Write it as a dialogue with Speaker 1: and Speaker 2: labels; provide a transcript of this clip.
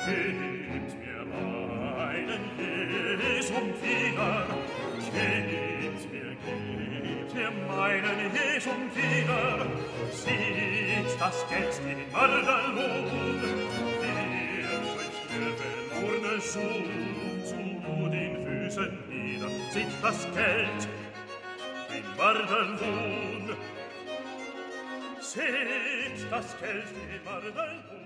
Speaker 1: Gebt mir meinen Jesum wieder, gebt mir meinen Jesum wieder, sieht das Geld den Mörderlohn, wir durchstöben Urne zu den Füßen nieder, sieht das Geld den Mörderlohn, seht das Geld den Mörderlohn.